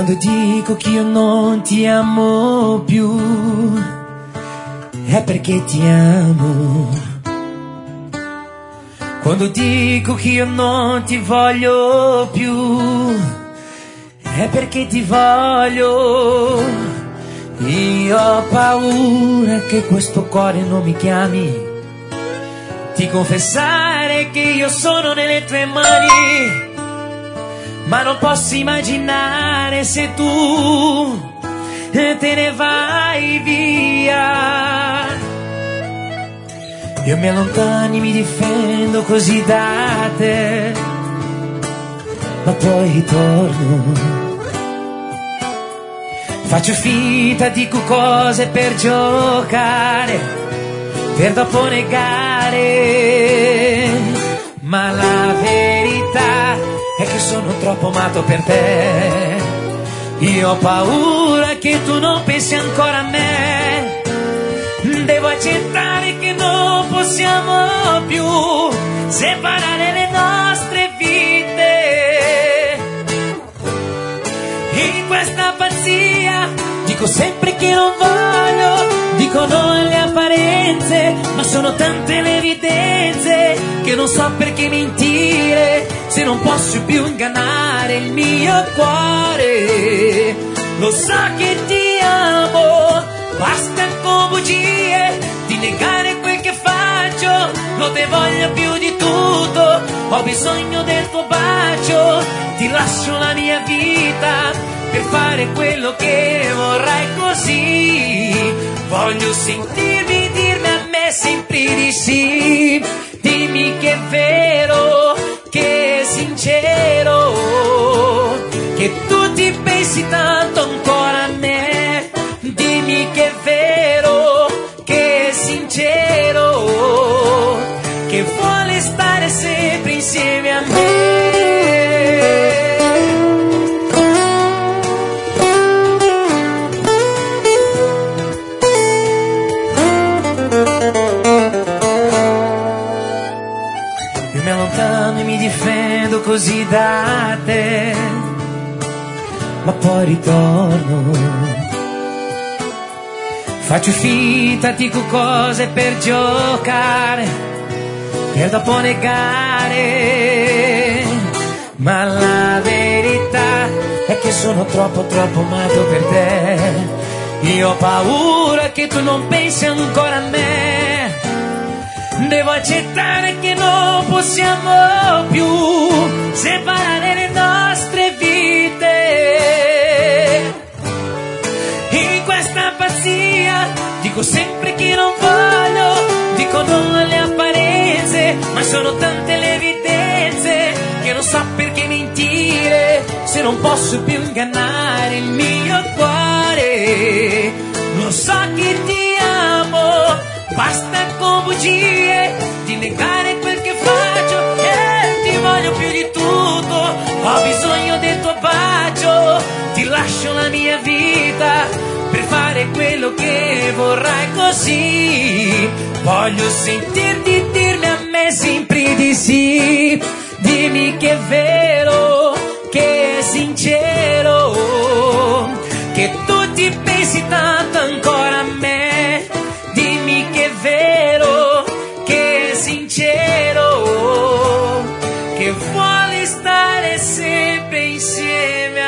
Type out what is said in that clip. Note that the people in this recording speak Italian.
Quando dico che io non ti amo più, è perché ti amo. Quando dico che io non ti voglio più, è perché ti voglio. Io ho paura che questo cuore non mi chiami, ti confessare che io sono nelle tue mani, ma non posso immaginare se tu te ne vai via. Io mi allontano, mi difendo così da te, ma poi ritorno. Faccio finta, dico cose per giocare, per dopo negare, ma la verità è che sono troppo amato per te. Io ho paura che tu non pensi ancora a me, devo accettare che non possiamo più separare le nostre vite. In questa pazzia dico sempre che non voglio, dico no alle apparenze, ma sono tante le evidenze che non so perché mentire se non posso più ingannare il mio cuore. Lo so che ti amo, basta con bugie di negare quel che faccio, non te voglio più di tutto, ho bisogno del tuo bacio, ti lascio la mia vita per fare quello che vorrai, così voglio sentirmi dirmi a me sempre di sì. Dimmi che è vero, che è sincero, che tu ti pensi tanto ancora a me. Dimmi che è vero, che è sincero, che vuole stare sempre insieme a me. Io mi allontano e mi difendo così da te, ma poi ritorno. Faccio finta, dico cose per giocare, per dopo negare, ma la verità è che sono troppo amato per te. Io ho paura che tu non pensi ancora a me, devo accettare che non possiamo più separare le nostre vite. In questa pazzia dico sempre che non voglio, dico no alle apparenze, ma sono tante le evidenze che non so perché mentire se non posso più ingannare il mio cuore. Lo so che ti amo, basta con bugie di negare quel che faccio, e ti voglio più di tutto, ho bisogno del tuo bacio, ti lascio la mia vita per fare quello che vorrai, così voglio sentirti dirmi a me sempre di sì. Dimmi che è vero, che è sincero, che tu ti pensi tanto ancora a me. Dimmi che è vero, che è sincero, che vuole stare sempre insieme